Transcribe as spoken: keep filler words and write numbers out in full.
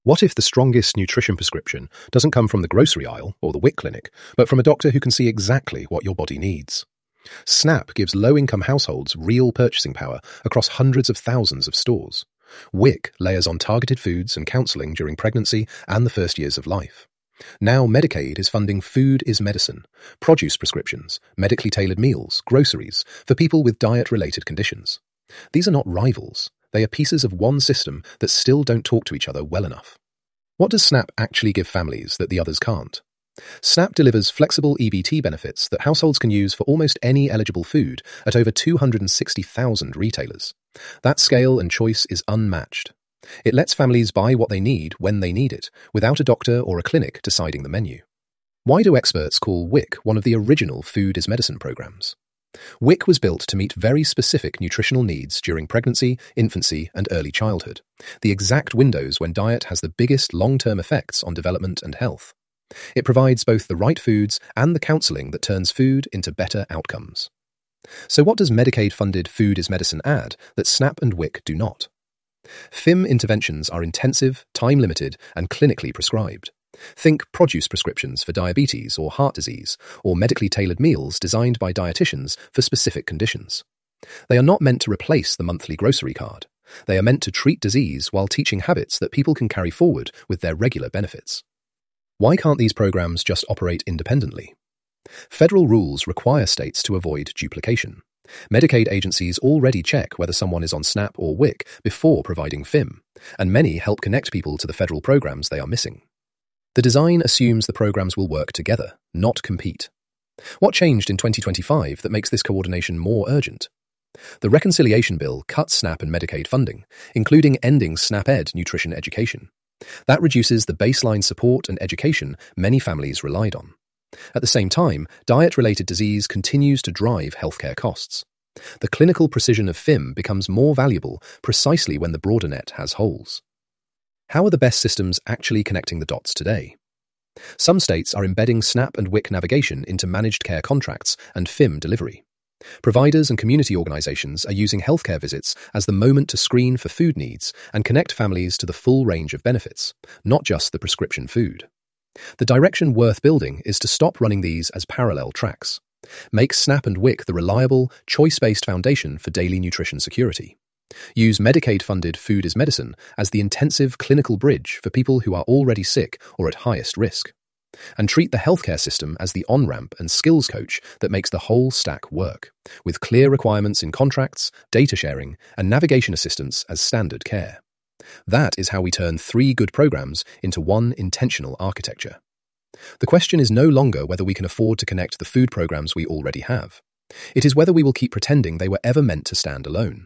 What if the strongest nutrition prescription doesn't come from the grocery aisle or the W I C clinic, but from a doctor who can see exactly what your body needs? SNAP gives low-income households real purchasing power across hundreds of thousands of stores. W I C layers on targeted foods and counseling during pregnancy and the first years of life. Now Medicaid is funding Food is Medicine, produce prescriptions, medically tailored meals, groceries, for people with diet-related conditions. These are not rivals. They are pieces of one system that still don't talk to each other well enough. What does SNAP actually give families that the others can't? SNAP delivers flexible E B T benefits that households can use for almost any eligible food at over two hundred sixty thousand retailers. That scale and choice is unmatched. It lets families buy what they need when they need it, without a doctor or a clinic deciding the menu. Why do experts call W I C one of the original Food is Medicine programs? W I C was built to meet very specific nutritional needs during pregnancy, infancy, and early childhood, the exact windows when diet has the biggest long-term effects on development and health. It provides both the right foods and the counseling that turns food into better outcomes. So what does Medicaid-funded Food is Medicine add that SNAP and W I C do not? F I M interventions are intensive, time-limited, and clinically prescribed. Think produce prescriptions for diabetes or heart disease, or medically tailored meals designed by dietitians for specific conditions. They are not meant to replace the monthly grocery card. They are meant to treat disease while teaching habits that people can carry forward with their regular benefits. Why can't these programs just operate independently? Federal rules require states to avoid duplication. Medicaid agencies already check whether someone is on SNAP or W I C before providing F I M, and many help connect people to the federal programs they are missing. The design assumes the programs will work together, not compete. What changed in twenty twenty-five that makes this coordination more urgent? The Reconciliation Bill cut SNAP and Medicaid funding, including ending SNAP-Ed nutrition education. That reduces the baseline support and education many families relied on. At the same time, diet-related disease continues to drive healthcare costs. The clinical precision of F I M becomes more valuable precisely when the broader net has holes. How are the best systems actually connecting the dots today? Some states are embedding SNAP and W I C navigation into managed care contracts and F I M delivery. Providers and community organizations are using healthcare visits as the moment to screen for food needs and connect families to the full range of benefits, not just the prescription food. The direction worth building is to stop running these as parallel tracks. Make SNAP and W I C the reliable, choice-based foundation for daily nutrition security. Use Medicaid-funded Food is Medicine as the intensive clinical bridge for people who are already sick or at highest risk. And treat the healthcare system as the on-ramp and skills coach that makes the whole stack work, with clear requirements in contracts, data sharing, and navigation assistance as standard care. That is how we turn three good programs into one intentional architecture. The question is no longer whether we can afford to connect the food programs we already have. It is whether we will keep pretending they were ever meant to stand alone.